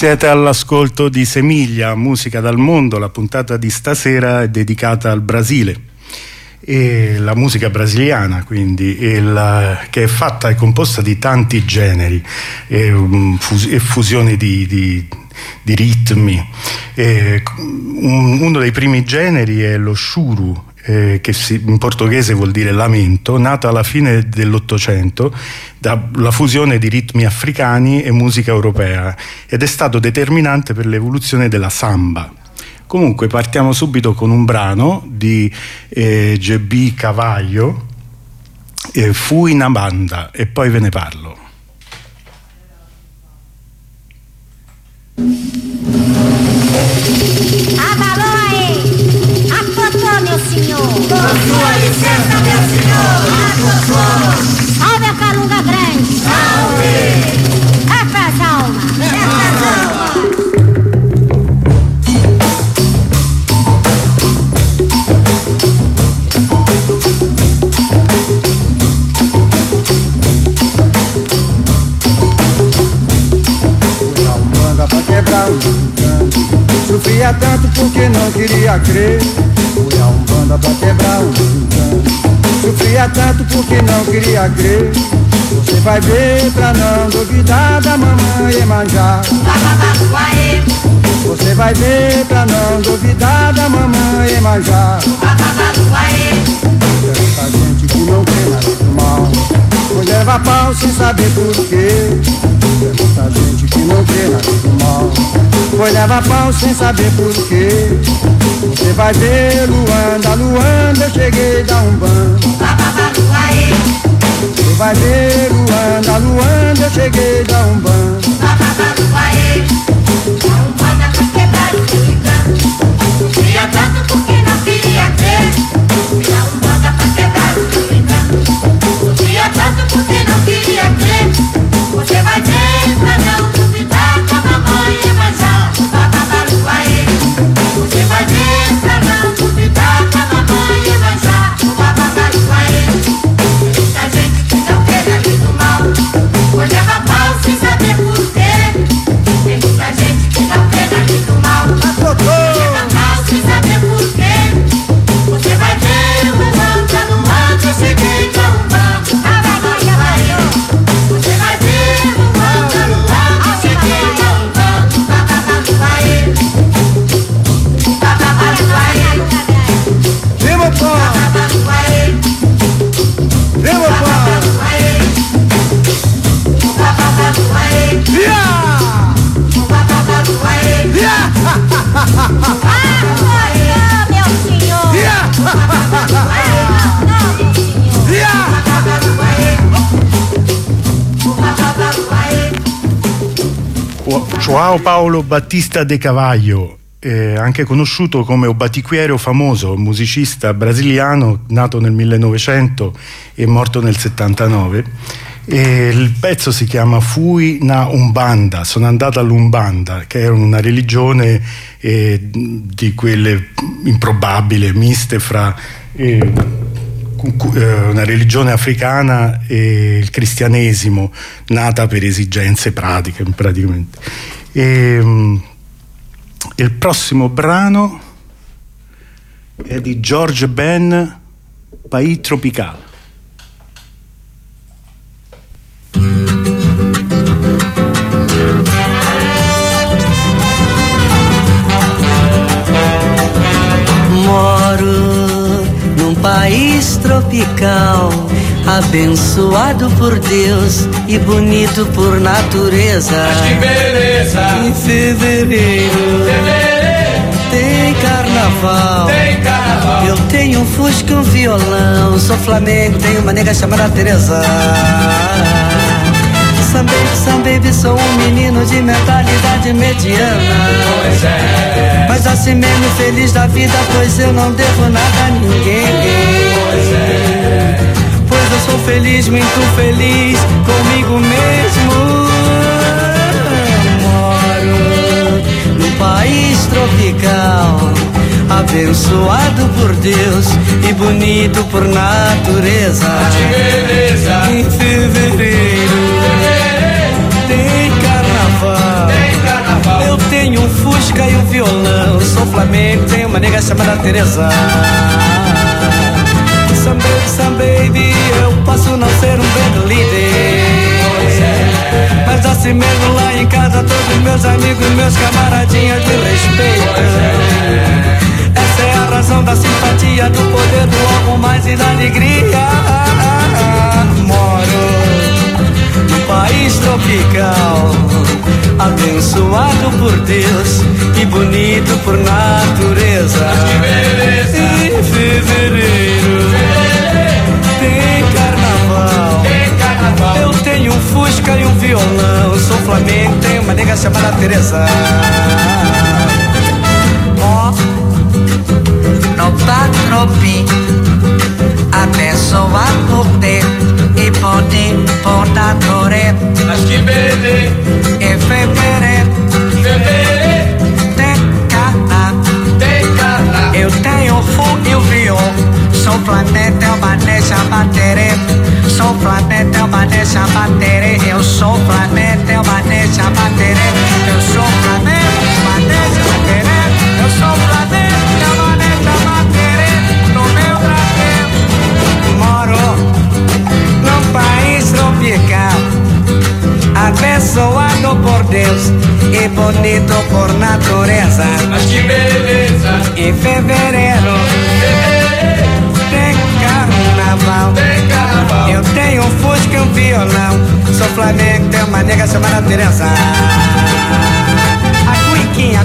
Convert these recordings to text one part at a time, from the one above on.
Siete all'ascolto di Semiglia, musica dal mondo. La puntata di stasera è dedicata al Brasile e la musica brasiliana, quindi che è composta di tanti generi e fusioni di ritmi. Uno dei primi generi è lo choro, che in portoghese vuol dire lamento, nato alla fine dell'Ottocento dalla fusione di ritmi africani e musica europea, ed è stato determinante per l'evoluzione della samba. Comunque partiamo subito con un brano di GB Cavallo, Fui na banda, e poi ve ne parlo. Meu senhor, com sua licença, meu senhor, salve a Calunga Grande, salve, essas almas, pra quebrar o canto, sofria tanto porque não queria crer. Fui a Umbanda pra quebrar o canto, sofria tanto porque não queria crer. Você vai ver pra não duvidar da mamãe Iemanjá. Você vai ver pra não duvidar da mamãe Iemanjá. Tanta gente que não crê nada do mal, pois leva pau sem saber porquê. Tanta gente que não crê nada do mal, pois leva pau sem saber porquê. Você vai ver Luanda, Luanda, eu cheguei da Umbanda. Você vai ver Luanda, Luanda, eu cheguei da Umbanda. a Umbanda pra quebrar o seu encanto, sofria tanto porque não queria crer. Fui a Umbanda pra quebrar o seu encanto, sofria tanto porque não queria crer. Você vai ver pra não duvidar da mamãe Iemanjá. Você vai ver pra não duvidar da mamãe Iemanjá. Muita gente que não quer ali do mal, pois leva pau sem saber porquê. Tem muita gente que não quer ali do mal, leva pau sem saber porquê. Você vai ver Luanda, Luanda, eu cheguei da Umbanda. Você vai ver Luanda, Luanda, eu cheguei da Umbanda. Viva o pó! Viva o pó! Meu senhor, João Paulo Battista de Carvalho, anche conosciuto come o batiquiero famoso, musicista brasiliano nato nel 1900 e morto nel 79. Il pezzo si chiama Fui na Umbanda, sono andato all'Umbanda, che è una religione di quelle improbabili, miste fra una religione africana e il cristianesimo, nata per esigenze pratiche praticamente. Il prossimo brano è di George Ben, País Tropical. Moro num país tropical, abençoado por Deus e bonito por natureza. Mas que beleza! Em fevereiro tem carnaval. Tem carnaval! Eu tenho um fusca, um violão, sou flamengo, tenho uma nega chamada Teresa. Some baby, sou um menino de mentalidade mediana. Pois é, mas assim mesmo feliz da vida, pois eu não devo nada a ninguém. pois é, Pois eu sou feliz, muito feliz comigo mesmo. Moro num país tropical, abençoado por Deus e bonito por natureza. mas que beleza! Em fevereiro tem carnaval. Tem carnaval! fusca e um violão. Sou flamengo, tenho uma nega chamada Teresa. Some baby, eu posso não ser um band líder, mas assim mesmo lá em casa todos meus amigos, meus camaradinhas me respeitam. Essa é a razão da simpatia, do poder do algo mais e da alegria. Moro num país tropical, abençoado por Deus e bonito por natureza. Em fevereiro tem carnaval. Eu tenho um fusca e um violão. Sou flamengo, tenho uma nega chamada Teresa. No patropi, abençoado por Deus e bonito por natureza. Mas que beleza. Em fevereiro tem carnaval. Eu tenho o fogo e o violão. Sou flamengo, tenho uma nega chamada Teresa. Sou flamengo, tenho uma nega chamada Teresa. Eu sou flamengo, tenho uma nega chamada Teresa. Eu sou flamengo, uma nega chamada Teresa. Eu sou flamengo, tenho uma nega chamada Teresa. No meu Brasil moro num país tropical, abençoado por Deus e bonito por natureza. Mas que beleza. Em fevereiro tem carnaval. Eu tenho um fusca e um violão. Sou flamengo, tenho uma nega chamada Teresa. A cuiquinha.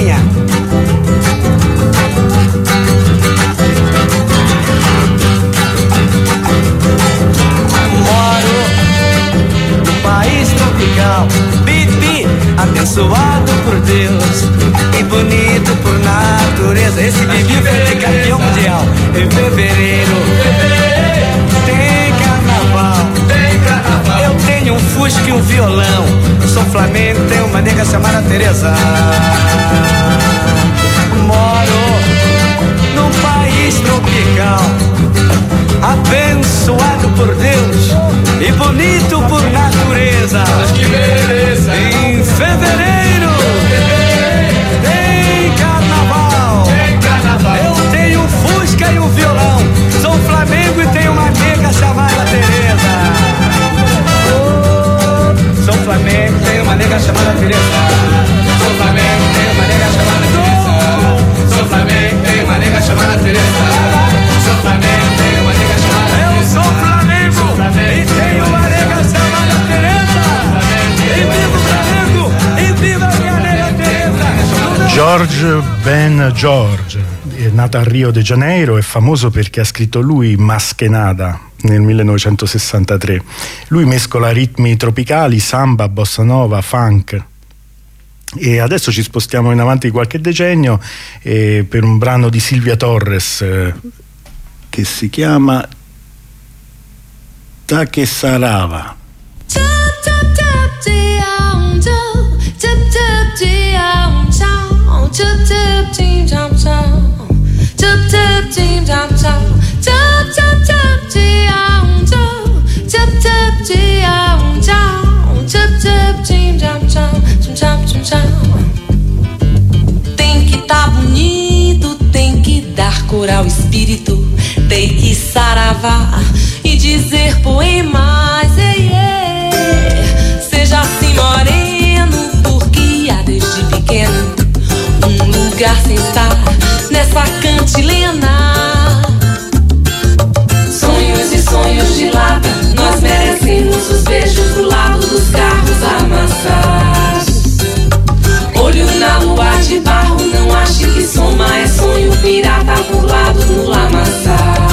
Moro no país tropical, Bibi, abençoado por Deus e bonito por natureza. Esse Bibi vai ser campeão mundial. Em fevereiro tem carnaval. Eu tenho um fusca e um violão. Sou flamengo, tenho uma nega chamada Teresa. Moro num país tropical, abençoado por Deus e bonito por natureza. Mas que beleza. Em fevereiro tem carnaval. Eu tenho um fusca e um violão. Sou flamengo e tenho uma nega chamada Teresa. Sou flamengo, tenho uma nega chamada Teresa. Sou flamengo, tenho uma nega chamada Teresa. Sou flamengo, tenho uma nega chamada Teresa. Sou flamengo, tenho uma nega chamada Teresa. Eu sou flamengo e tenho uma nega chamada Teresa. E viva o Flamengo e viva a minha nega Teresa. George Ben George è nato a Rio de Janeiro, è famoso perché ha scritto lui Maskenada nel 1963. Lui mescola ritmi tropicali, samba, bossa nova, funk. E adesso ci spostiamo in avanti di qualche decennio per un brano di Silvia Torres che si chiama Ta che sarava. Tem que tá bonito, tem que dar cor ao espírito, tem que saravar e dizer poemas. Seja assim moreno, porque há desde pequeno um lugar sem estar nessa cantilena. Sonhos e sonhos de lata, nós merecemos os beijos do lado dos carros amassados. Olho na lua de barro, não ache que soma é sonho pirata burlado no lamaçal.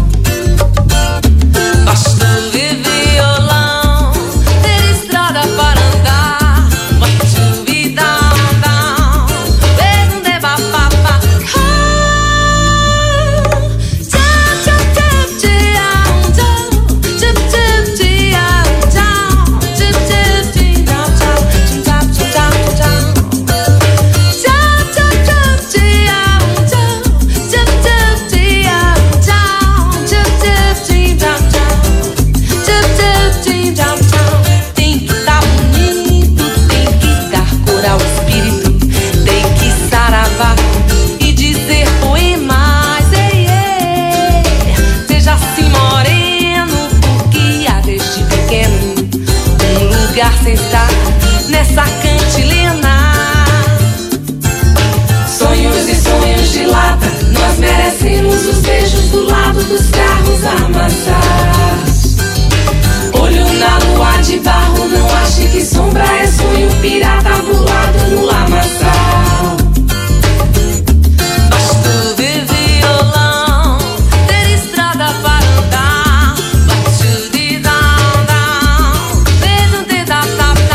Gosto de violão, ter estrada para andar. What to be down, down, não deva papá. lata, nós merecemos os beijos do lado dos carros amassados. Olho na lua de barro, não ache que sombra é sonho, pirata burlado no lamaçal. Gosto de violão, ter estrada para andar, gosto de down, beijo de tap.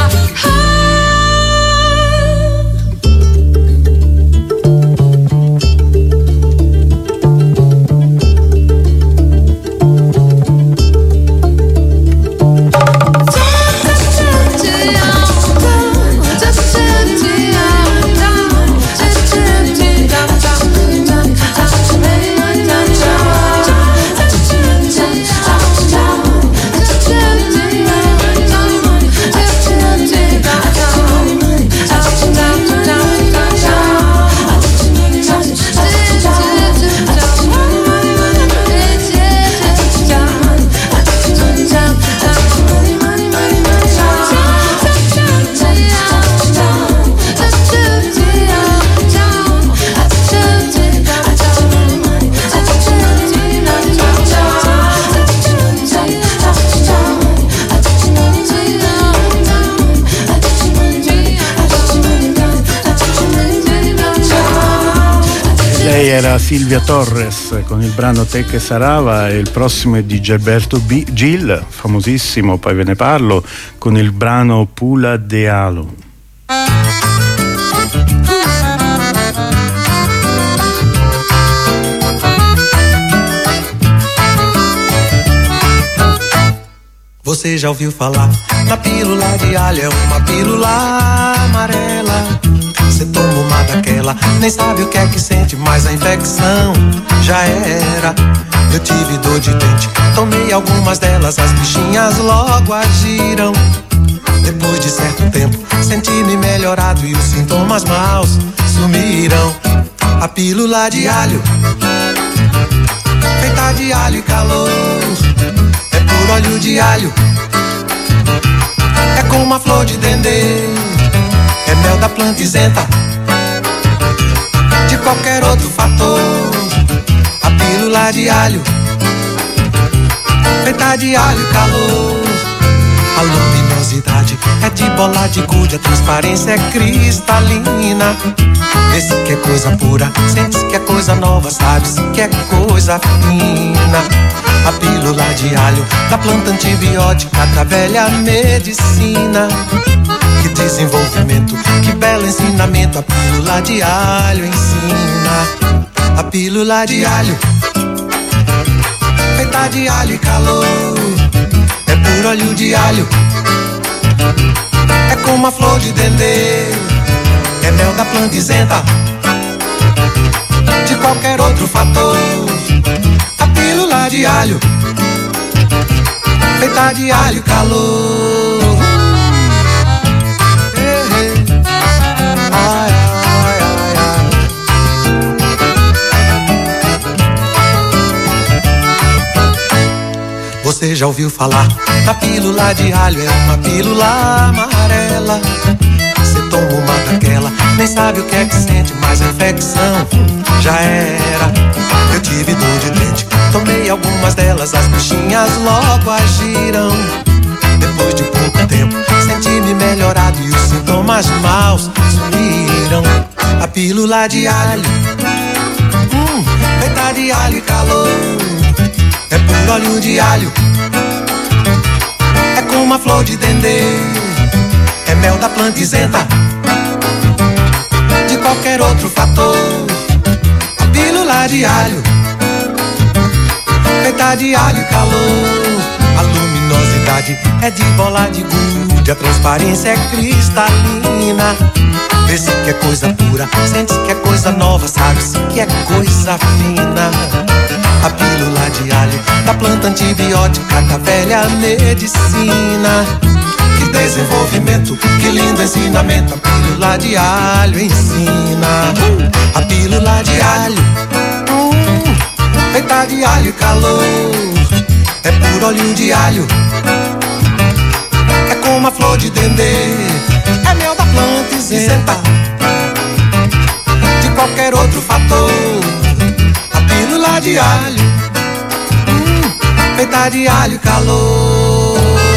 Era Silvia Torres con il brano Te che sarava, e il prossimo è di Gilberto Gil, famosissimo, poi ve ne parlo, con il brano Pula de Alo. Você já ouviu falar na pílula de alho? É uma pílula amarela. Você toma uma daquela, nem sabe o que é que sente, mas a infecção já era. Eu tive dor de dente, tomei algumas delas, as bichinhas logo agiram. Depois de certo tempo, senti-me melhorado e os sintomas maus sumiram. A pílula de alho, feita de alho e calor, é puro óleo de alho, é como uma flor de dendê, é mel da planta isenta de qualquer outro fator. A pílula de alho, feita de alho e calor, a luminosidade é de bola de gude, a transparência é cristalina. Vê-se que é coisa pura, sente-se que é coisa nova, sabe-se que é coisa fina. A pílula de alho, da planta antibiótica, da velha medicina. Que desenvolvimento, que belo ensinamento, a pílula de alho ensina. A pílula de alho, feita de alho e calor, é puro óleo de alho, é como a flor de dendê, é mel da planta isenta de qualquer outro fator. A pílula de alho, feita de alho e calor. Ai, ai, ai, ai. Você já ouviu falar da pílula de alho? É uma pílula amarela. Você toma uma daquela, nem sabe o que é que sente, mas a infecção já era. Eu tive dor de dente, tomei algumas delas, as bichinhas logo agiram. Depois de pouco tempo, senti-me melhorado e os sintomas maus sumiram. A pílula de alho, feita de alho e calor, é puro óleo de alho, é como a flor de dendê, é mel da planta isenta de qualquer outro fator. A pílula de alho, feita de alho e calor, a luminosidade é de bola de gude, a transparência é cristalina. Vê-se que é coisa pura, sente-se que é coisa nova, sabe-se que é coisa fina. A pílula de alho, da planta antibiótica, da velha medicina. Que desenvolvimento, que lindo ensinamento, a pílula de alho ensina. A pílula de alho, feita de alho e calor, é puro óleo de alho, é como a flor de dendê, é mel da planta isenta de qualquer outro fator. A pílula de alho, feita de alho e calor.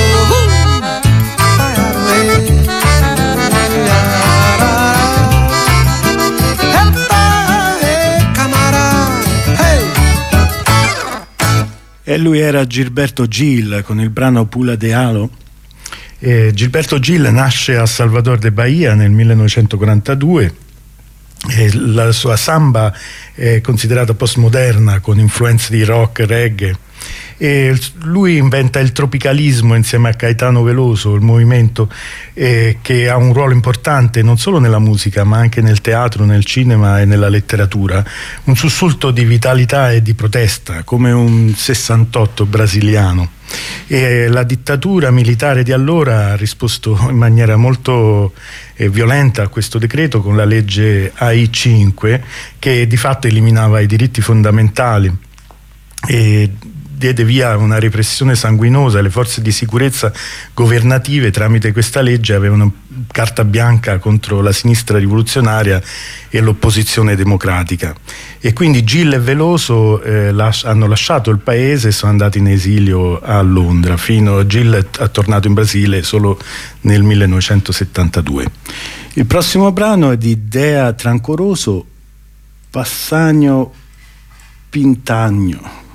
E lui era Gilberto Gil con il brano Pula de Alo. Gilberto Gil nasce a Salvador de Bahia nel 1942. La sua samba è considerata postmoderna con influenze di rock, reggae, e lui inventa il tropicalismo insieme a Caetano Veloso, il movimento che ha un ruolo importante non solo nella musica ma anche nel teatro, nel cinema e nella letteratura, un sussulto di vitalità e di protesta come un 68 brasiliano. E la dittatura militare di allora ha risposto in maniera molto violenta a questo decreto con la legge AI-5, che di fatto eliminava i diritti fondamentali e diede via a una repressione sanguinosa. Le forze di sicurezza governative tramite questa legge avevano carta bianca contro la sinistra rivoluzionaria e l'opposizione democratica, e quindi Gil e Veloso hanno lasciato il paese e sono andati in esilio a Londra. Gil è tornato in Brasile solo nel 1972. Il prossimo brano è di Dea Trancoroso, Passanho Pintagno.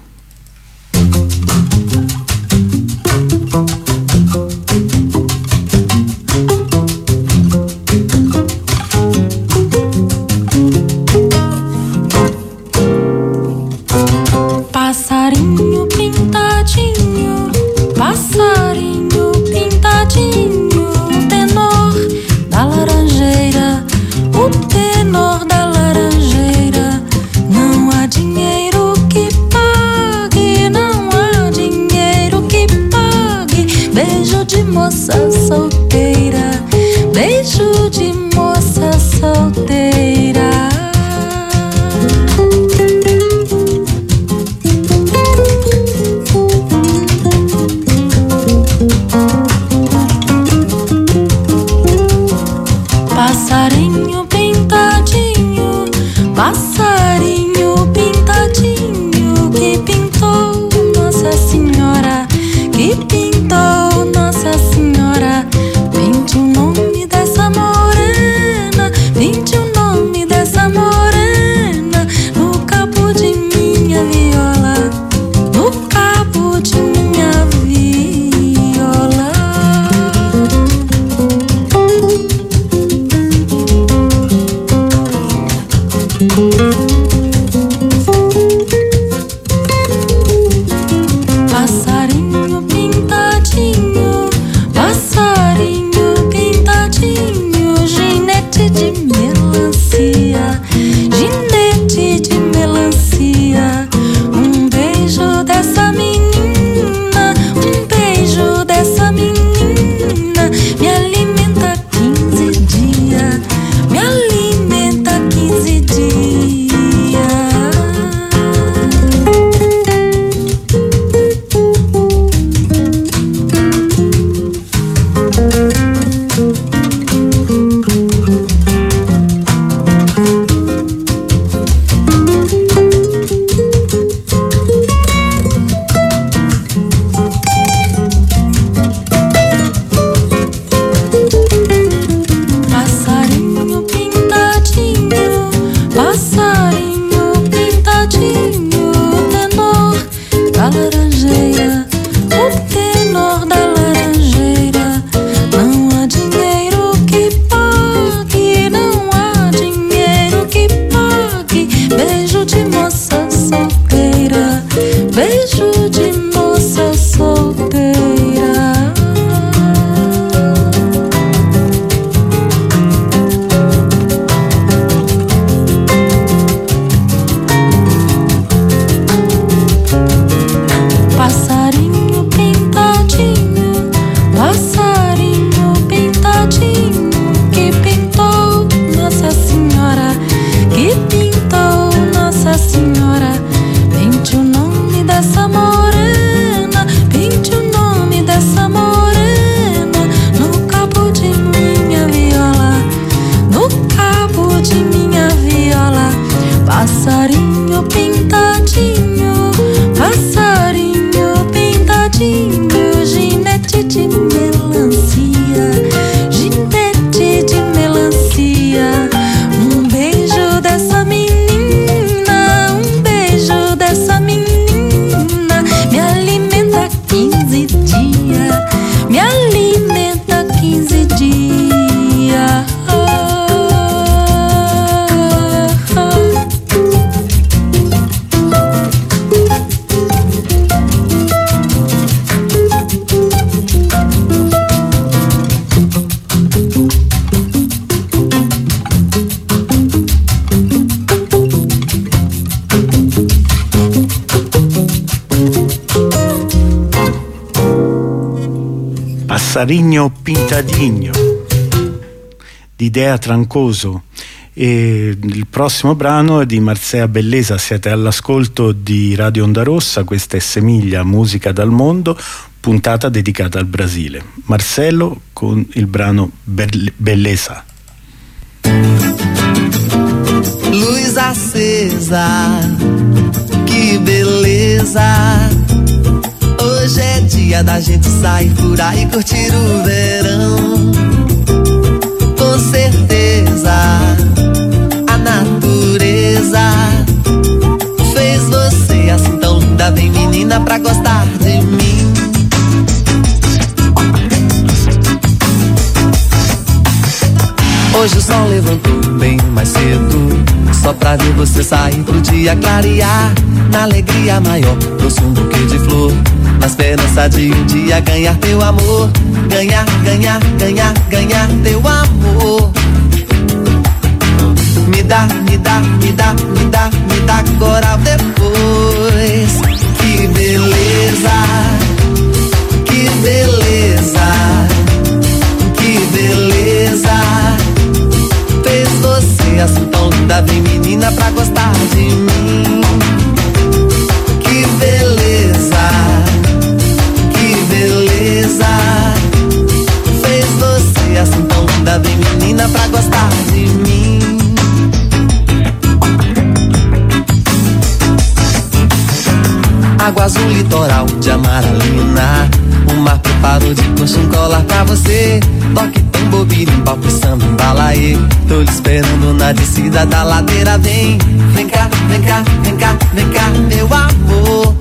Passarinho pintadinho, passarinho pintadinho, o tenor da laranjeira, o tenor da laranjeira. Não há dinheiro que pague, não há dinheiro que pague. Beijo de moça solteira, beijo de moça solteira. Passarinho pintadinho, passarinho pintadinho, que pintou Nossa Senhora, que pintou Nossa Senhora. Pinte o nome dessa morena, pinte o nome dessa morena, no cabo de minha viola, no cabo de minha viola. Passarinho pintadinho, passarinho pintadinho, ginete de melancia, ginete de melancia. Um beijo dessa menina, um beijo dessa menina, me alimenta 15 dias, me alimenta 15 dias. Passarinho Pintadinho di Dea Trancoso. E il prossimo brano è di Marcea Bellesa. Siete all'ascolto di Radio Onda Rossa, questa è Semiglia, musica dal mondo, puntata dedicata al Brasile. Marcelo con il brano Bellesa. Luz acesa, que beleza. Hoje é dia da gente sair por aí e curtir o verão. Com certeza a natureza fez você assim tão linda. Vem menina pra gostar de mim. Hoje o sol levantou bem mais cedo, só pra ver você sair pro dia clarear. Na alegria maior, trouxe um buquê de flor, na esperança de um dia ganhar teu amor. Ganhar, ganhar, ganhar, ganhar teu amor. Me dá, me dá, me dá, me dá, me dá agora ou depois. Que beleza, que beleza, que beleza. Fez você assim tão linda, vem menina pra gostar de mim. Que beleza, que beleza. Fez você assim tão linda, vem menina pra gostar de mim. Água azul, litoral de Amaralina. O mar preparou de coxa um colar pra você. Toque tambor, birimbau, samba, embalaê. Tô lhe esperando na descida da ladeira. Vem, vem cá, vem cá, vem cá, vem cá, meu amor.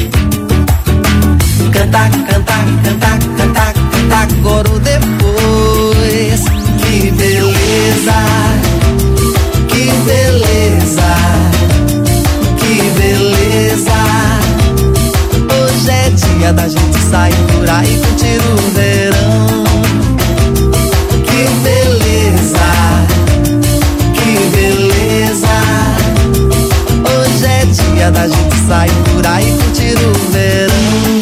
Cantar, cantar, cantar, cantar, cantar agora ou depois. Que beleza, que beleza, que beleza. Hoje é dia da gente sair por aí e curtir o verão. Que beleza, que beleza. Hoje é dia da gente sair por aí e curtir o verão.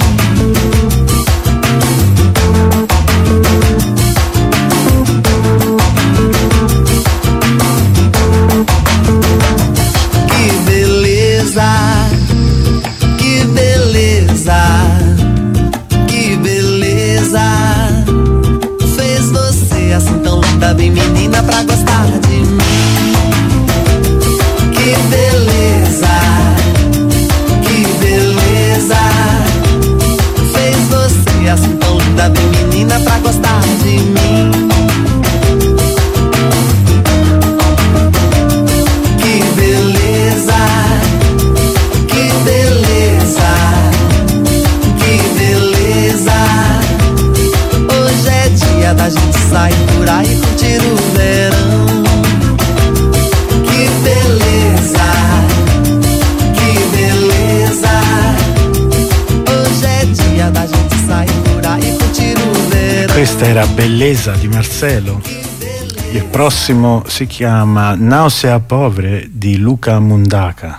Que beleza, que beleza, que beleza. Fez você assim tão linda, bem menina pra gostar de mim. Que beleza, que beleza. Fez você assim tão linda, bem menina pra gostar de mim. Que beleza, que beleza, que beleza. Hoje é dia da gente sair por aí e curtir o verão. Que beleza, que beleza. Hoje é dia da gente sair por aí e curtir o verão. Questa era Bellesa di Marcelo. Il prossimo si chiama Nausea Povere di Luca Mundaca.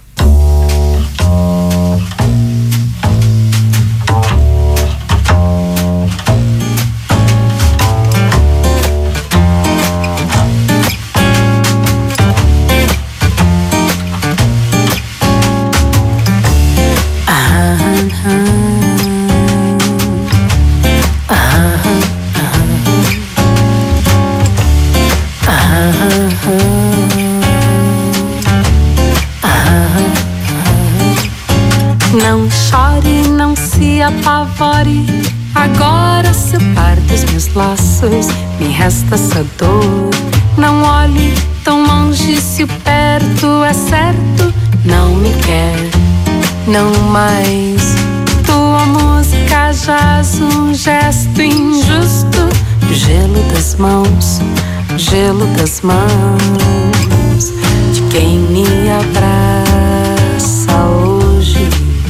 Não chore, não se apavore. Agora separe dos meus laços, me resta essa dor. Não olhe tão longe, se o perto é certo. Não me quer, não mais. Tua música jaz um gesto injusto. Gelo das mãos, gelo das mãos de quem me abraça hoje.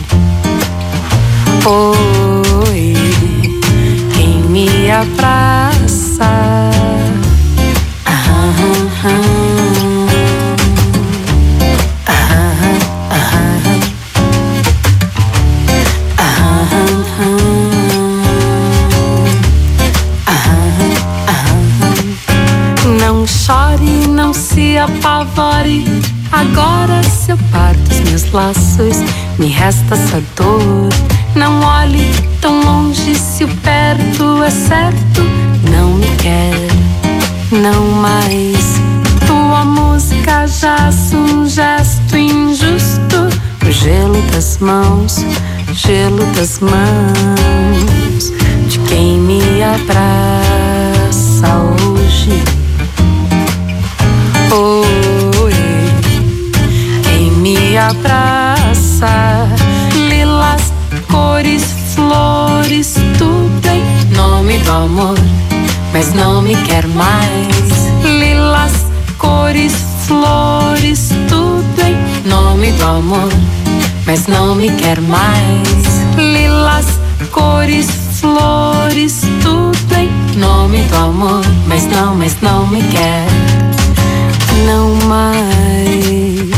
Oi, quem me abraça. se eu parto os meus laços, me resta essa dor. Não olhe tão longe, se o perto é certo, não me quer, não mais. Tua música jaz um gesto injusto, o gelo das mãos de quem me abraça hoje. Quem me abraça, lilas, cores, flores, tudo em nome do amor, mas não me quer mais. Lilas, cores, flores, tudo em nome do amor, mas não me quer mais. Lilas, cores, flores, tudo em nome do amor, mas não me quer, não mais.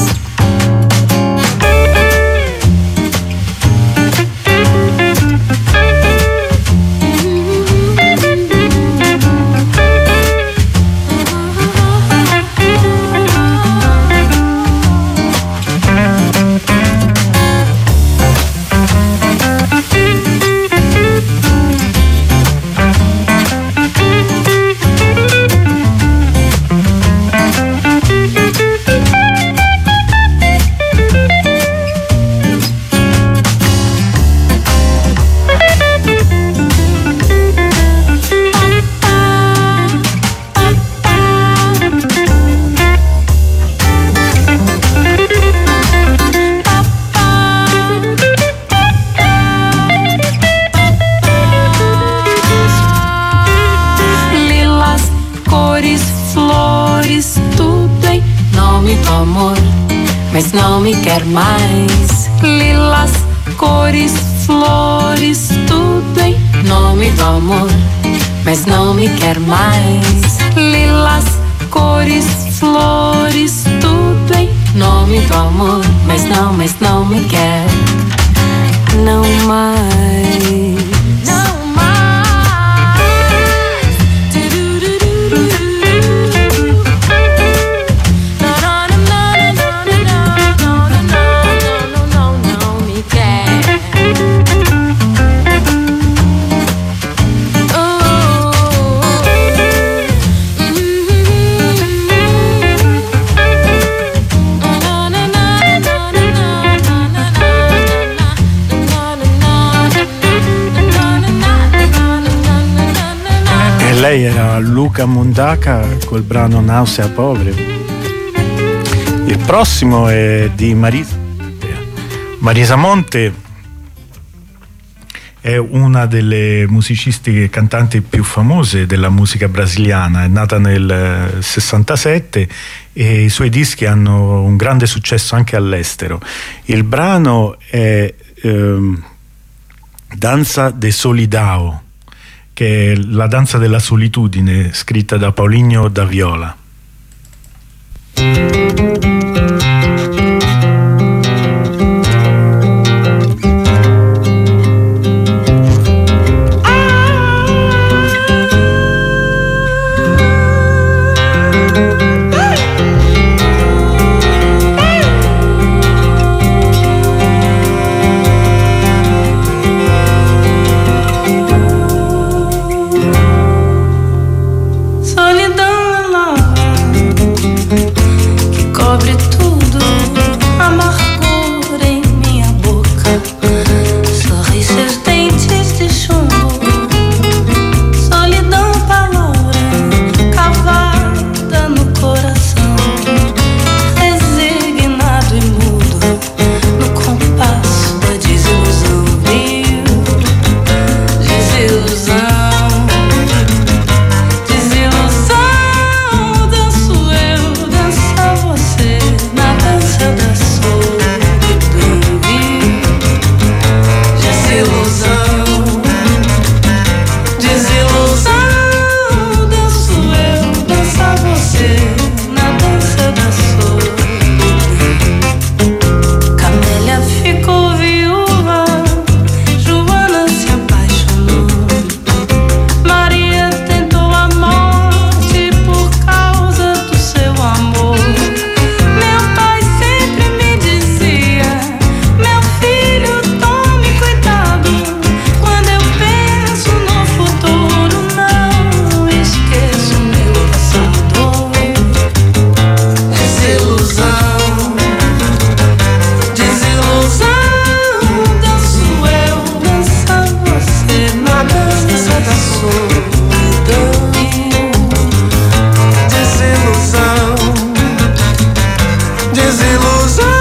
Mas não me quer mais. Lilas, cores, flores, tudo em nome do amor, mas não me quer mais. Lilas, cores, flores, tudo em nome do amor, mas não me quer, não mais. Lei era Luca Mundaca col brano Nausea Povere. Il prossimo è di Marisa Monte, è una delle musicisti e cantanti più famose della musica brasiliana, è nata nel 67 e i suoi dischi hanno un grande successo anche all'estero. Il brano è Danza de Solidão, che è la danza della solitudine, scritta da Paulinho da Viola. desilusão.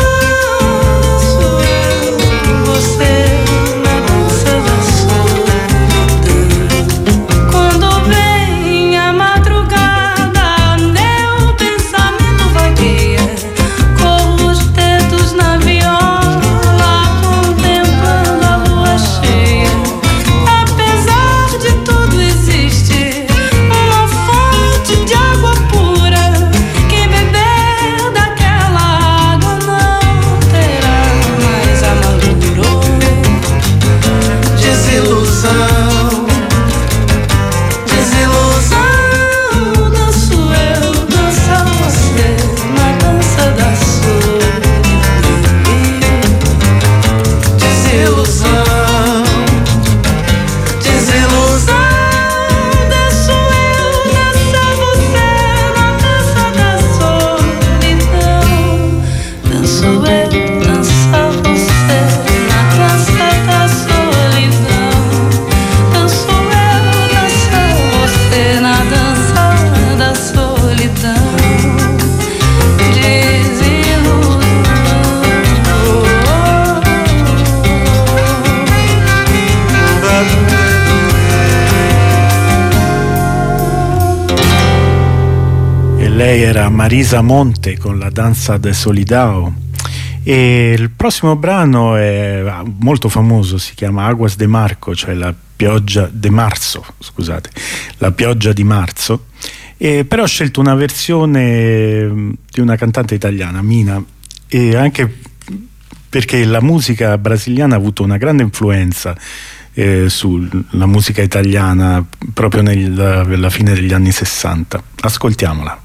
Lei era Marisa Monte con La danza de Solidao, e il prossimo brano è molto famoso, si chiama Aguas de Marco, cioè la pioggia de marzo, scusate, la pioggia di marzo, però ho scelto una versione di una cantante italiana, Mina, e anche perché la musica brasiliana ha avuto una grande influenza sulla musica italiana proprio nella fine degli anni 60. Ascoltiamola.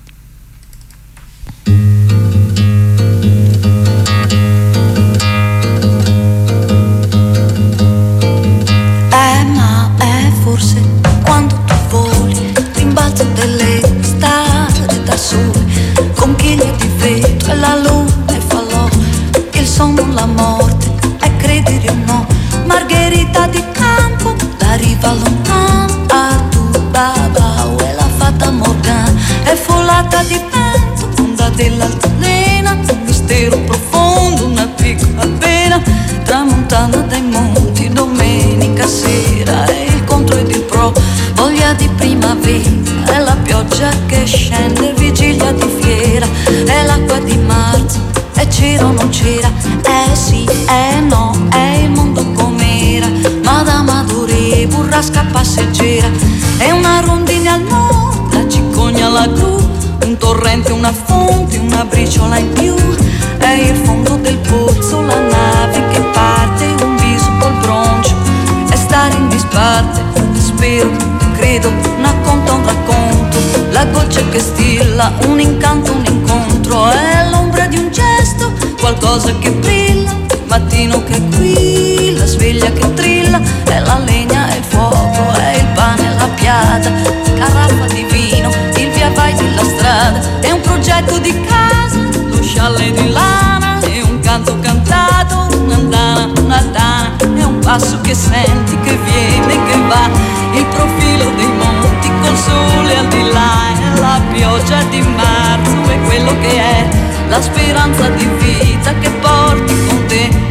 Ma è forse quando tu voli, rimbalzo delle strade da sole, conchiglie di vetro e la luna e falò, il sonno, la morte è credere o no, margherita di campo, la riva lontana, Artù Babao e la fata Morgana, è folata di vento, onda dell'altalena, un mistero profondo, una piccola pena, tramontana dai monti, domenica sera, e il contro ed il pro, voglia di primavera, è la pioggia che scende, vigilia di fiera, è l'acqua di marzo, è c'era o non c'era, sì, no, è il mondo com'era, Madama Adore, burrasca passeggera, è una rondine al nord, la cicogna, la gru, un torrente, una fonte, una briciola in più, è il fondo del pozzo, la nave che parte, un viso col broncio, è stare in disparte, spero, credo, racconta un racconto, la goccia che stilla, un incanto, un incontro, è l'ombra di un gesto, qualcosa che brilla, il mattino che è qui, la sveglia che trilla, è la legna e il fuoco, è il pane e la piada, caraffa di vino, il via vai della strada, è un progetto di casa, lo scialle di lana, è un canto cantato, un'andana, una tana, è un passo che senti, che viene, che va, il profilo dei monti col sole al di là, è la pioggia di marzo, è quello che è, la speranza di vita che porti con te,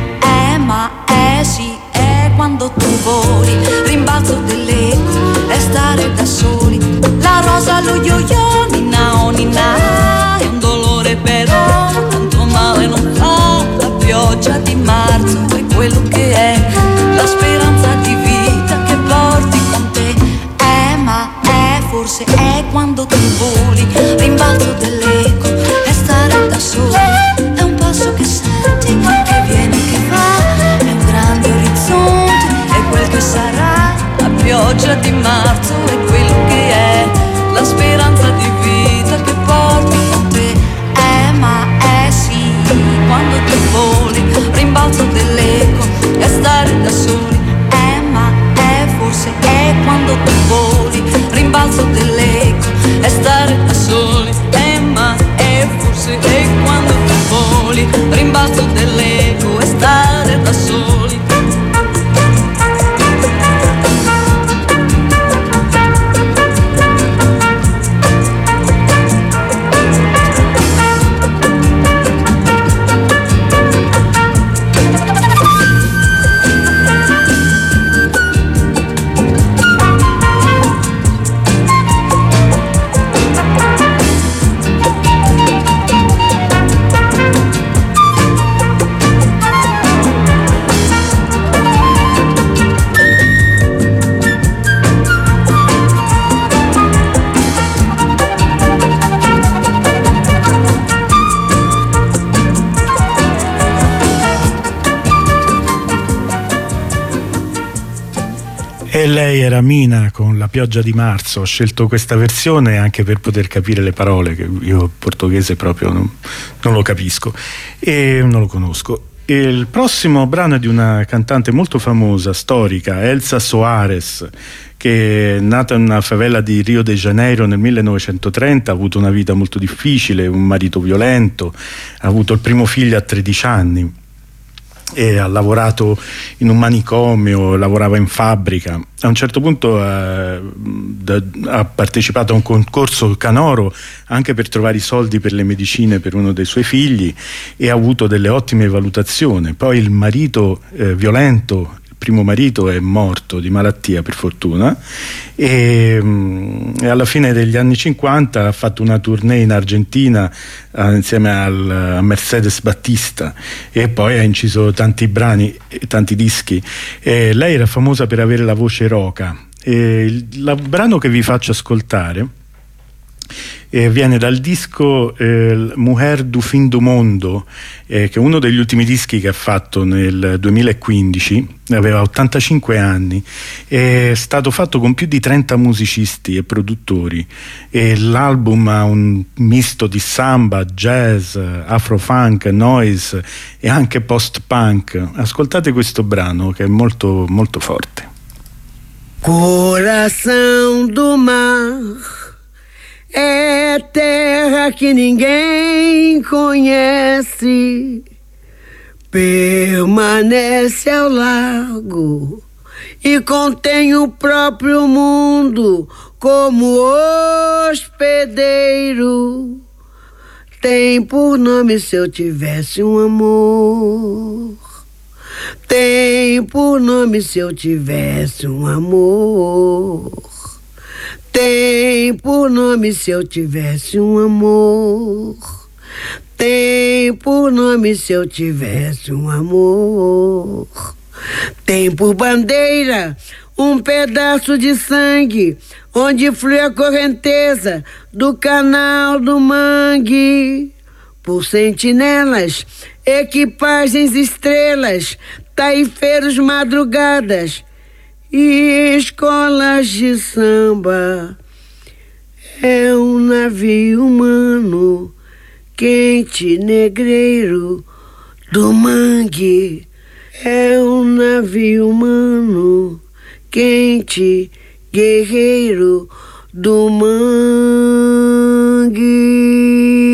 ma sì, è quando tu voli, rimbalzo dell'eco, è stare da soli, la rosa, lo yo-yo, nina o nina, è un dolore però, tanto male non fa, la pioggia di marzo è quello che è, la speranza di vita che porti con te, ma è forse è quando tu voli, rimbalzo dell'eco, è stare da soli, è un passo che senti, che viene, che va, è un grande orizzonte, è quel che sarà, la pioggia di marzo è quello che è, la speranza di vita che porti con te, ma è sì, quando tu voli, rimbalzo dell'eco, è stare da soli, ma è forse è quando tu voli, rimbalzo dell'eco, è stare da soli, ma è forse è quando tu voli, rimbalzo dell'eco, è stare da soli. E lei era Mina con La pioggia di marzo. Ho scelto questa versione anche per poter capire le parole, che io il portoghese proprio non lo capisco e non lo conosco. E il prossimo brano è di una cantante molto famosa, storica, Elsa Soares, che è nata in una favela di Rio de Janeiro nel 1930, ha avuto una vita molto difficile, un marito violento, ha avuto il primo figlio a 13 anni. E ha lavorato in un manicomio, lavorava in fabbrica. A un certo punto ha partecipato a un concorso canoro anche per trovare i soldi per le medicine per uno dei suoi figli e ha avuto delle ottime valutazioni. Poi il marito violento, primo marito, è morto di malattia, per fortuna, e alla fine degli anni 50 ha fatto una tournée in Argentina insieme a Mercedes Battista e poi ha inciso tanti brani e tanti dischi. Lei era famosa per avere la voce roca. Il brano che vi faccio ascoltare viene dal disco Mulher do Fim do Mundo, che è uno degli ultimi dischi che ha fatto nel 2015. Aveva 85 anni, è stato fatto con più di 30 musicisti e produttori e l'album ha un misto di samba, jazz, afrofunk, noise e anche post-punk. Ascoltate questo brano che è molto molto forte. Coração do mar é terra que ninguém conhece, permanece ao largo e contém o próprio mundo como hospedeiro. Tem por nome Se Eu Tivesse um Amor. Tem por nome Se Eu Tivesse um Amor. Tem por nome Se Eu Tivesse um Amor. Tem por nome Se Eu Tivesse um Amor. Tem por bandeira um pedaço de sangue, onde flui a correnteza do canal do mangue. Por sentinelas, equipagens, estrelas, taifeiros, madrugadas e escolas de samba. É um navio humano, quente, negreiro do mangue. É um navio humano, quente, guerreiro do mangue.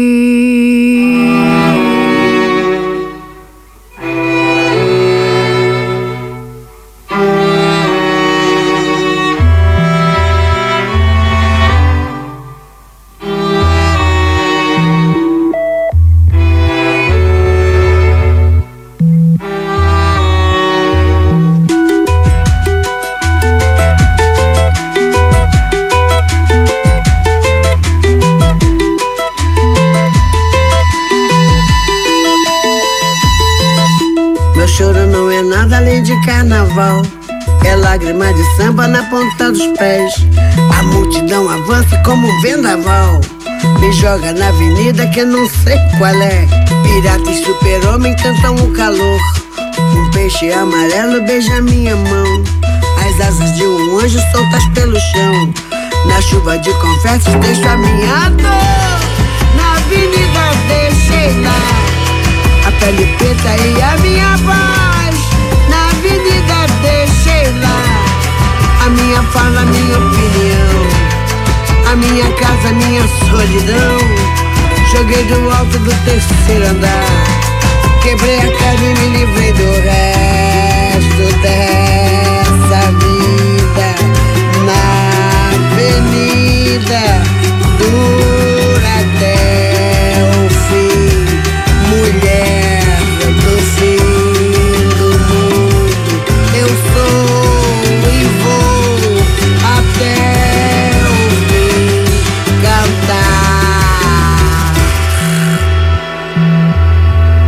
Choro não é nada além de carnaval, é lágrima de samba na ponta dos pés. A multidão avança como um vendaval, me joga na avenida que eu não sei qual é. Pirata e super-homem cantam o calor, um peixe amarelo beija minha mão. As asas de um anjo soltas pelo chão, na chuva de confetes deixo a minha dor. Na avenida deixei lá a pele preta e a minha voz. Na avenida deixei lá a minha fala, a minha opinião, a minha casa, a minha solidão. Joguei do alto do terceiro andar, quebrei a cara e me livrei do resto dessa vida. Na avenida dura até o fim, mulher do fim do mundo, eu sou e vou até o fim cantar.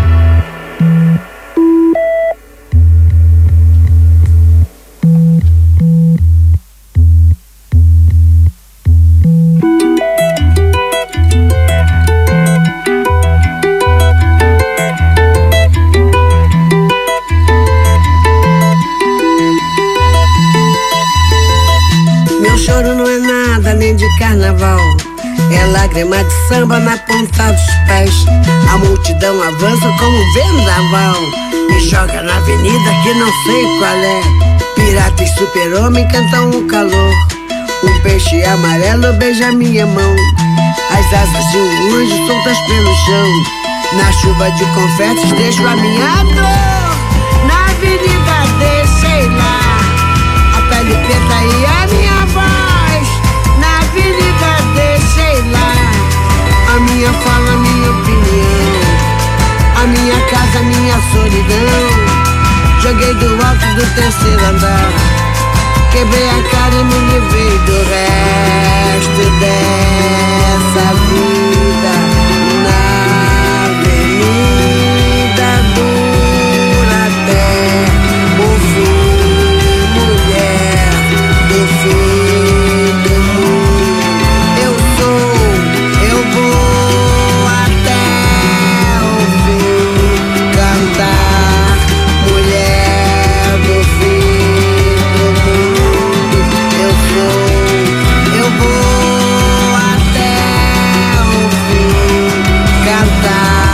lágrima de samba na ponta dos pés. A multidão avança como um vendaval, me joga na avenida que não sei qual é. Pirata e super-homem cantam o calor. Um peixe amarelo beija minha mão. As asas de um anjo soltas pelo chão. Na chuva de confetes deixo a minha dor. Na avenida deixei lá a pele preta e a minha voz. Na avenida deixei lá a minha fala, a minha opinião, a minha casa, a minha solidão. Joguei do alto do terceiro andar, quebrei a cara e me livrei do resto dessa vida. Na avenida dura até o fim, mulher do fim do mundo. Eu sou, eu vou até o fim cantar, mulher do fim do mundo. Eu sou, eu vou até o fim cantar,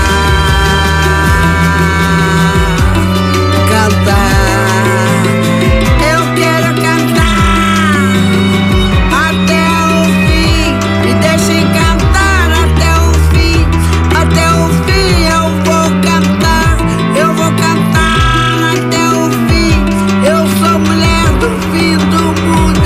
cantar. Eu quero cantar até o fim, me deixem cantar até o fim. Até o fim eu vou cantar, eu vou cantar até o fim. Eu sou mulher do fim do mundo.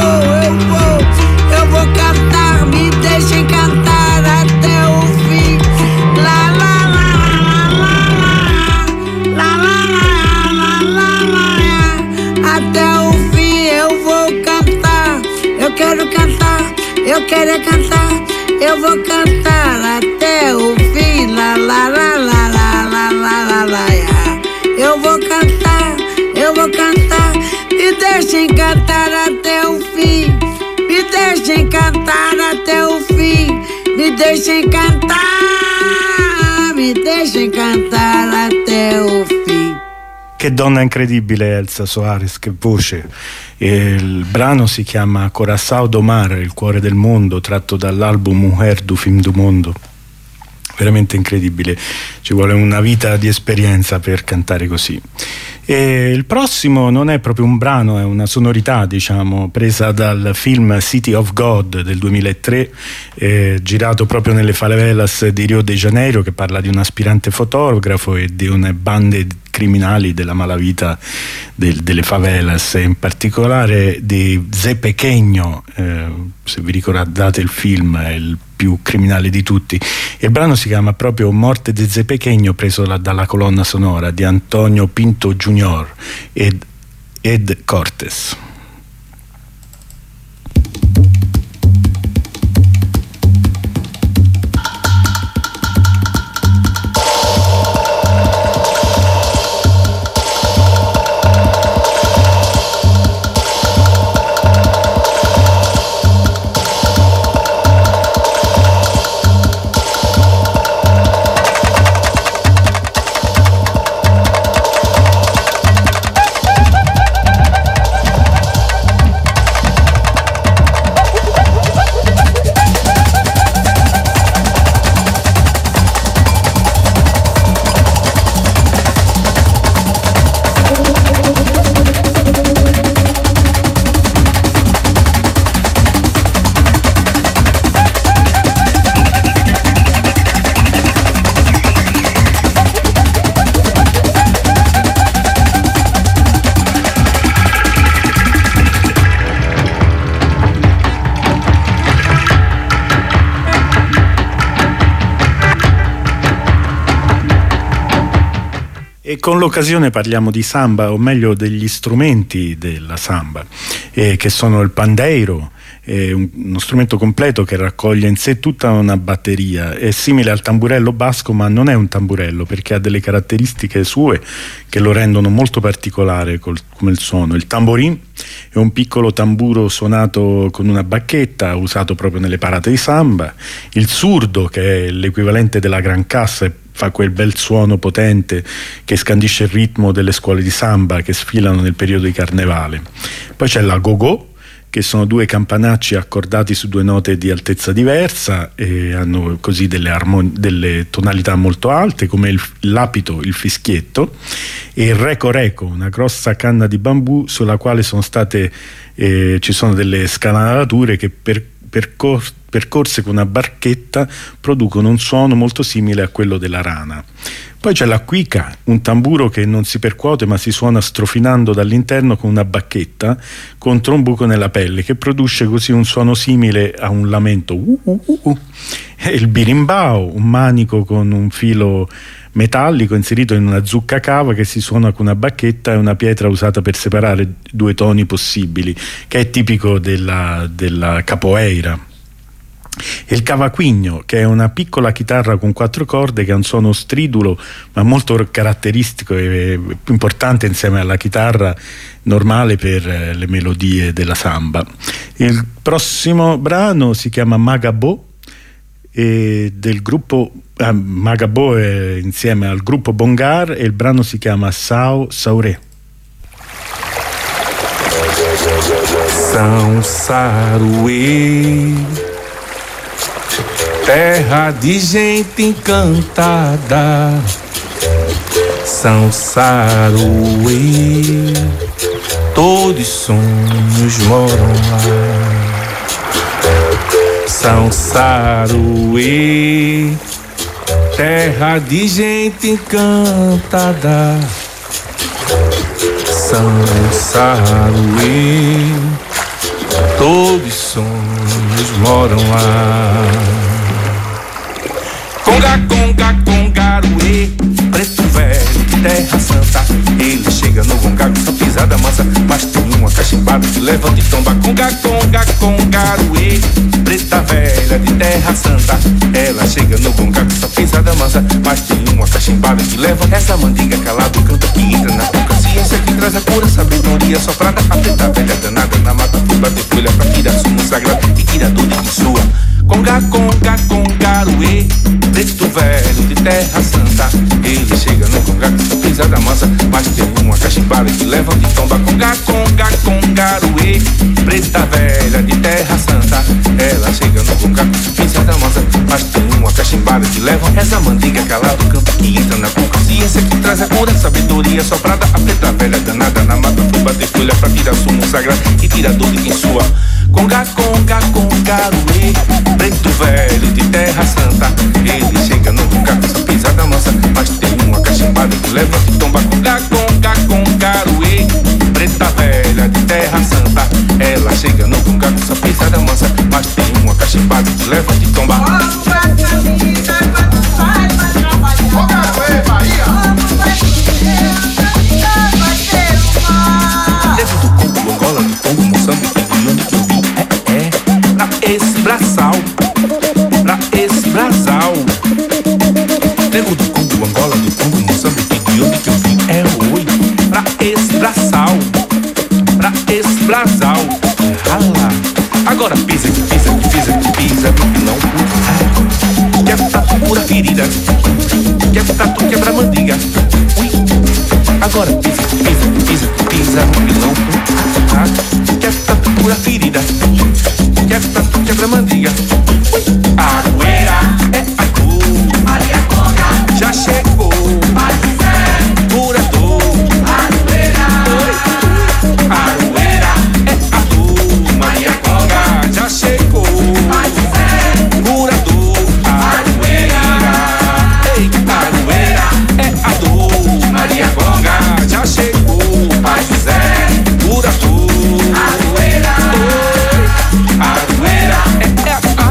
Eu vou cantar, me deixem cantar até o fim. Lá lá lá lá lá lá lá lá lá. Até o fim eu vou cantar. Eu quero cantar, eu quero é cantar. Eu vou cantar até o fim. Lá lá lá lá lá lá lá lá lá. Eu vou cantar, eu vou cantar. Me deixem cantar até o fim. Me deixem cantar até o fim. Me deixem cantar. Me deixem cantar até o fim. Che donna incredibile Elsa Soares, che voce. Il brano si chiama Coração do Mar, il cuore del mondo, tratto dall'album Mujer do Fim do Mundo. Veramente incredibile, ci vuole una vita di esperienza per cantare così. E il prossimo non è proprio un brano, è una sonorità, diciamo, presa dal film City of God del 2003, girato proprio nelle favelas di Rio de Janeiro, che parla di un aspirante fotografo e di una bande criminali della malavita delle favelas, e in particolare di Zé Pequeno, se vi ricordate il film, è il più criminale di tutti. E il brano si chiama proprio Morte di Zé Pequeno, preso dalla colonna sonora di Antonio Pinto Jr. ed Ed Cortes. E con l'occasione parliamo di samba, o meglio degli strumenti della samba, che sono il pandeiro, uno strumento completo che raccoglie in sé tutta una batteria. È simile al tamburello basco, ma non è un tamburello, perché ha delle caratteristiche sue che lo rendono molto particolare come il suono. Il tamborin è un piccolo tamburo suonato con una bacchetta, usato proprio nelle parate di samba. Il surdo, che è l'equivalente della gran cassa, fa quel bel suono potente che scandisce il ritmo delle scuole di samba che sfilano nel periodo di carnevale. Poi c'è la go-go, che sono due campanacci accordati su due note di altezza diversa e hanno così delle tonalità molto alte, come l'apito, il fischietto, e il reco, una grossa canna di bambù sulla quale sono state ci sono delle scanalature che percorse con una barchetta producono un suono molto simile a quello della rana. Poi c'è la cuica, un tamburo che non si percuote ma si suona strofinando dall'interno con una bacchetta contro un buco nella pelle, che produce così un suono simile a un lamento. E il birimbao, un manico con un filo metallico inserito in una zucca cava che si suona con una bacchetta e una pietra usata per separare due toni possibili, che è tipico della capoeira. E il cavaquinho, che è una piccola chitarra con 4 corde che ha un suono stridulo ma molto caratteristico e importante insieme alla chitarra normale per le melodie della samba. Il prossimo brano si chiama Magabo, e del gruppo Magabo è insieme al gruppo Bongar, e il brano si chiama Sao Sauré. São Saruê, terra de gente encantada. São Saruê, todos sonhos moram lá. São Saruê, terra de gente encantada. São Saruê, todos sonhos moram lá. Conga, conga, congaruê, preto velho de terra santa. Ele chega no gonga com sua pisada mansa, mas tem uma cachimbada que leva de tomba. Conga, conga, congaruê, preta velha de terra santa. Ela chega no gonga com sua pisada mansa, mas tem uma cachimbada que leva essa mandinga calado, canta que entra na boca. Ciência que traz a cura, sabedoria soprada. A preta velha danada na mata, foi bater folha pra tirar sumo sagrado e tirar dor de sua. Conga, conga, congaruê, preto velho de terra santa. Ele chega no conga com sua pisada mansa, mas tem uma cachimbada que leva de tomba. Conga, conga, congaruê, preta velha de terra santa. Ela chega no conga com sua pisada mansa, mas tem uma cachimbada que leva essa mandiga calado, canto que entra na boca. Ciência que traz a cura, sabedoria soprada. A preta velha danada na mata, foi bater folha pra tirar sumo sagrado e tirar dor de quem sua. Conga, conga, congaruê, preto velho de terra santa. Ele chega no conga com sua pisada mansa, mas tem uma cachimbada que leva de tomba. Conga, conga, congaruê, preta velha de terra santa. Ela chega no conga com sua pisada mansa, mas tem uma cachimbada que leva de tomba. Dentro do Congo, Angola, do Congo, Moçambique, de onde que eu vim pra esse braçal, pra esse brasal. Nego do Congo, Angola, do Congo, Moçambique, de onde que eu vim oi, pra esse braçal, pra esse brasal. Rala, agora pisa que pisa que pisa que pisa no pilão. Quebra tatu, cura ferida, quebra tatu, quebra mandiga. Agora pisa que pisa que pisa que pisa no pilão. Quebra tatu, cura ferida, quebra tatu, quebra mandiga. Aroeira é a cor, Maria Conga já chegou, vai dizer, curador. Aroeira, Aroeira é a dor, Maria Conga já chegou, vai dizer, curador. Aroeira, ei, Aroeira é a dor, Maria Conga já chegou, vai dizer, curador. Aroeira, Aroeira é a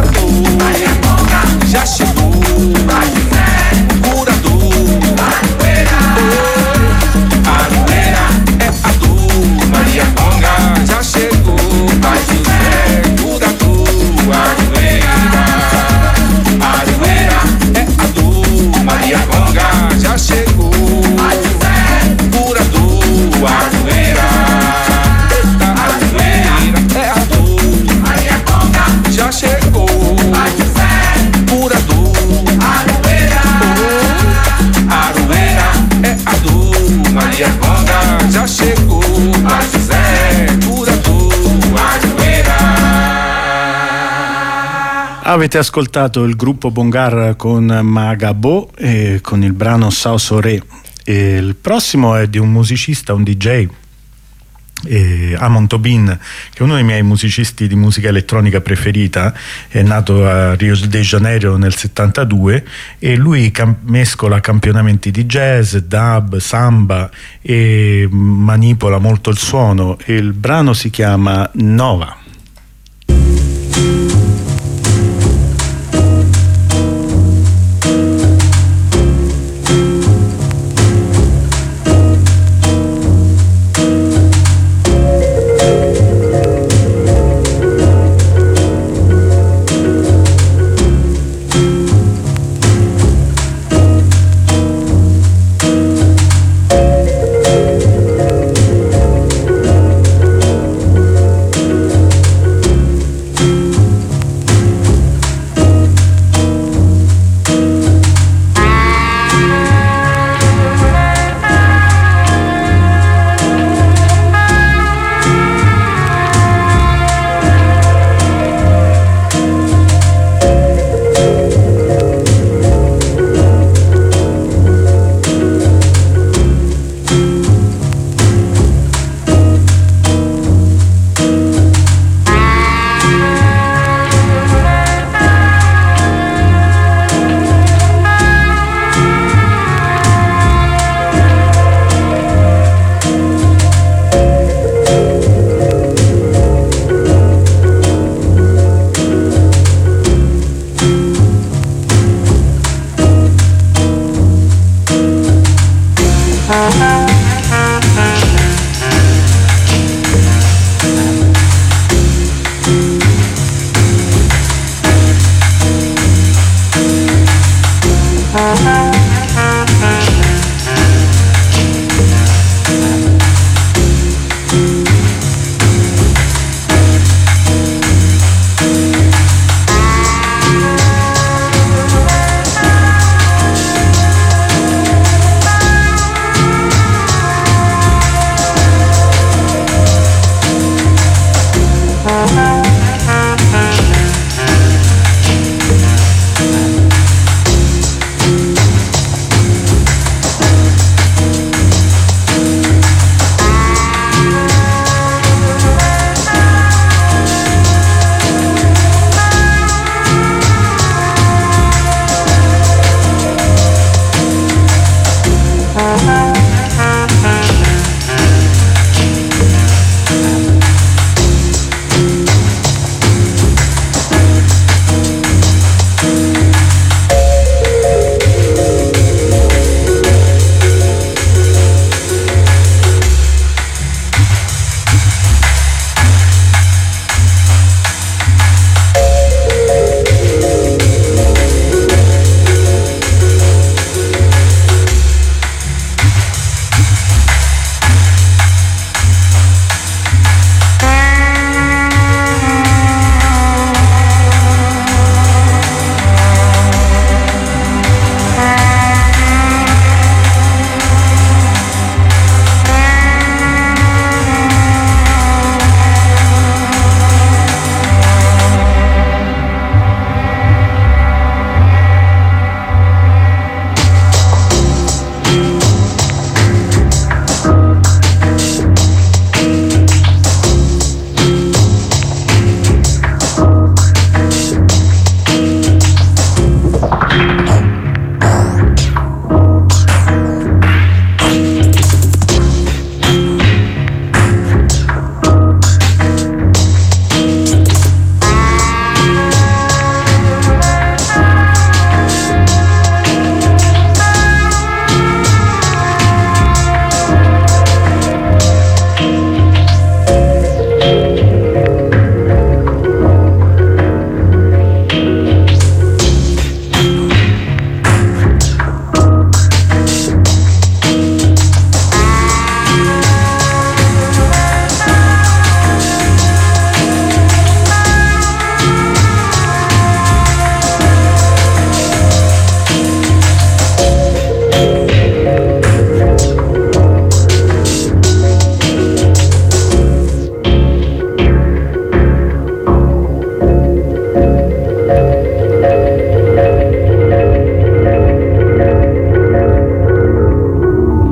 Avete ascoltato il gruppo Bongar con Magabo e con il brano Sao Sore. E il prossimo è di un musicista, un DJ, Amon Tobin, che è uno dei miei musicisti di musica elettronica preferita. È nato a Rio de Janeiro nel 72 e lui mescola campionamenti di jazz, dub, samba e manipola molto il suono, e il brano si chiama Nova.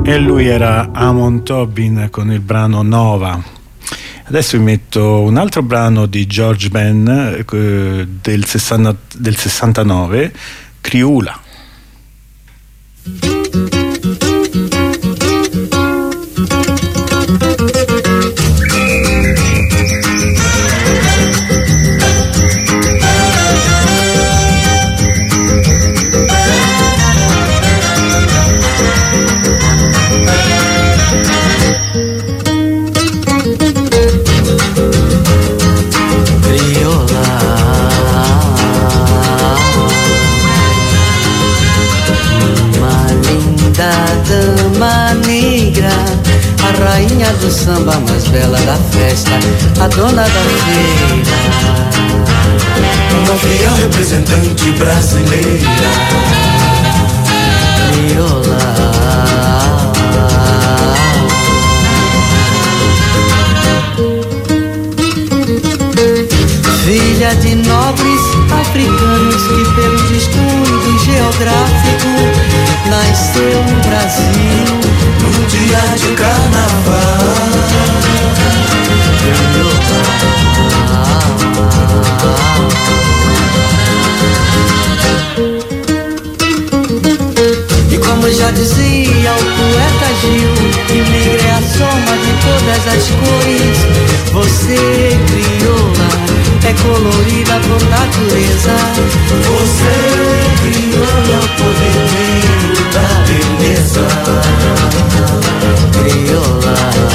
E lui era Amon Tobin con il brano Nova. Adesso vi metto un altro brano di George Ben del 69, Crioula. Dama negra, a rainha do samba mais bela da festa, a dona da feira, uma fiel representante brasileira, crioula, filha de nobres africanos que pelo descuido geográfico nasceu no Brasil num dia de carnaval. E como já dizia o poeta Gil, que negra é a soma de todas as cores. Você, crioula, é colorida por natureza. Você, crioula, é o poder da beleza. Crioula,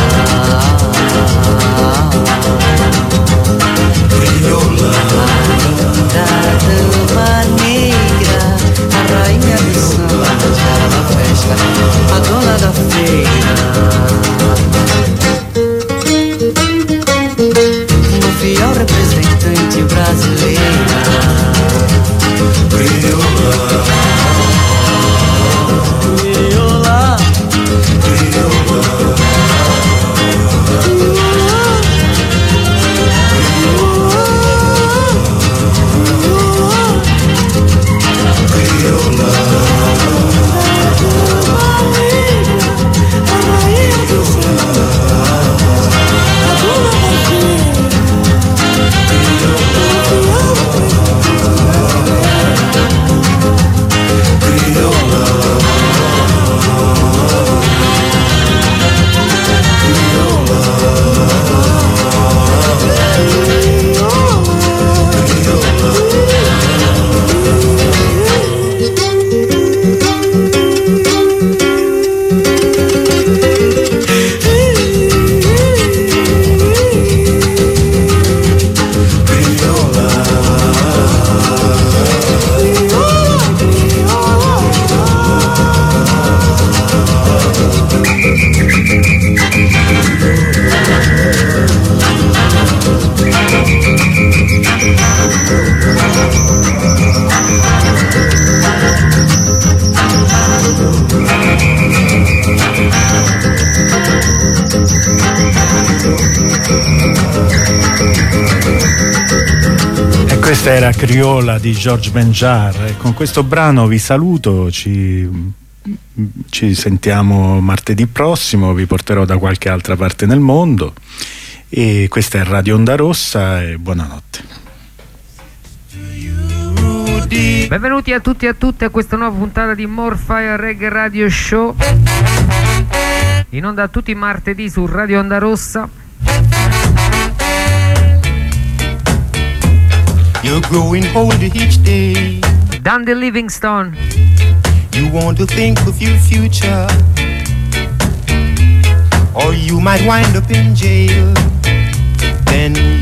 crioula, da dama negra, a rainha do samba, da festa, a dona da feira, uma fiel representante brasileira. Crioula, Questa era Criolla di George Benjar e con questo brano vi saluto, ci sentiamo martedì prossimo, vi porterò da qualche altra parte nel mondo e questa è Radio Onda Rossa e buonanotte. Benvenuti a tutti e a tutte a questa nuova puntata di Morfire Reggae Radio Show, in onda tutti i martedì su Radio Onda Rossa. You're growing older each day. Dundee Livingstone. You want to think of your future, or you might wind up in jail. Then